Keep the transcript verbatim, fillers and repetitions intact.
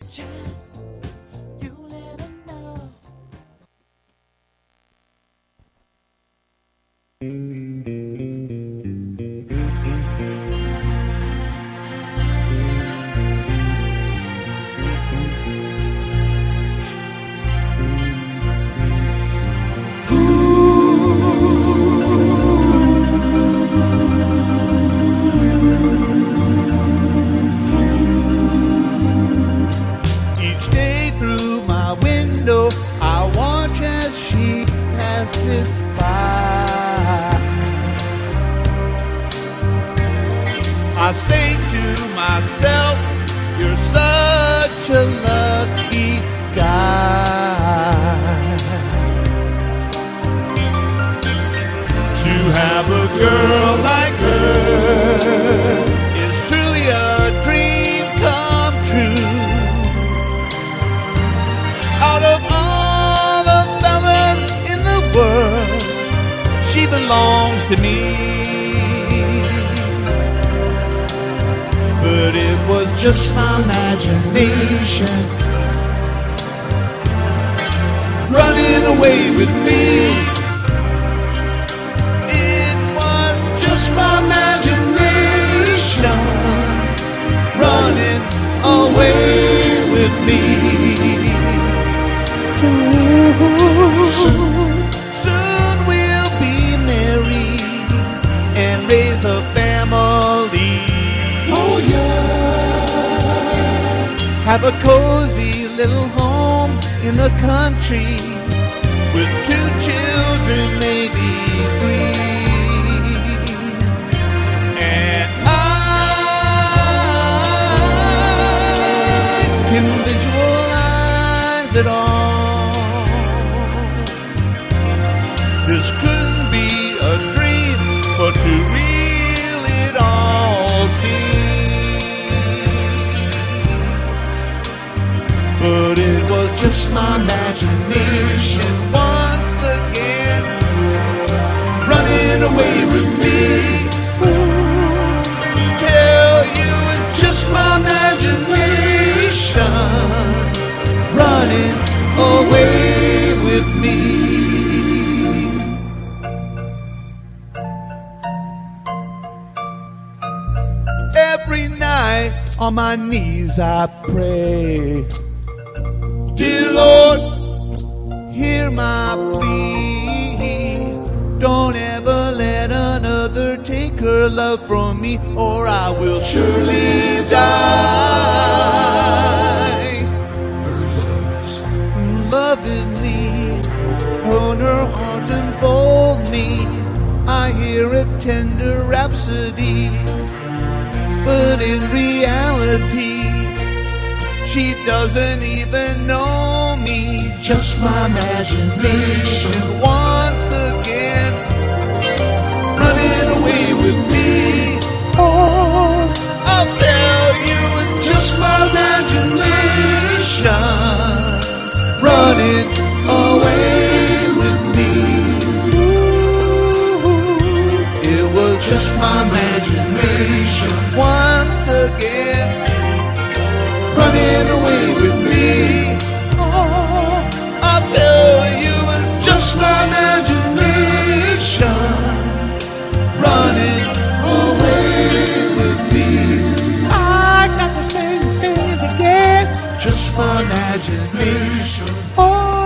I say to myself, you're such a lucky guy to have a girl like her is truly a dream come true. Out of all the fellas in the world, she belongs to me. But it was just my imagination running away with me. It was just my imagination running away with me. Soon, soon we'll be married and raise a family. Oh yeah. Have a cozy little home in the country with two children, maybe three. And I can visualize it all. This couldn't be a dream, but to reel it all seems. But it was just my imagination once again running away with me. Tell you it's just my imagination running away with me. Every night on my knees I pray, dear Lord, hear my plea. Don't ever let another take her love from me, or I will surely die. Her love's lovingly on her arms enfold me. I hear a tender rhapsody, but in reality she doesn't even know me. Just my imagination once again running away with me. Oh, I'll tell you it's just my imagination running away with me. It was just my imagination once again running away with me. Oh, I'll tell you it's just my imagination running away with me. I got to say, say it again. Just my imagination. Oh.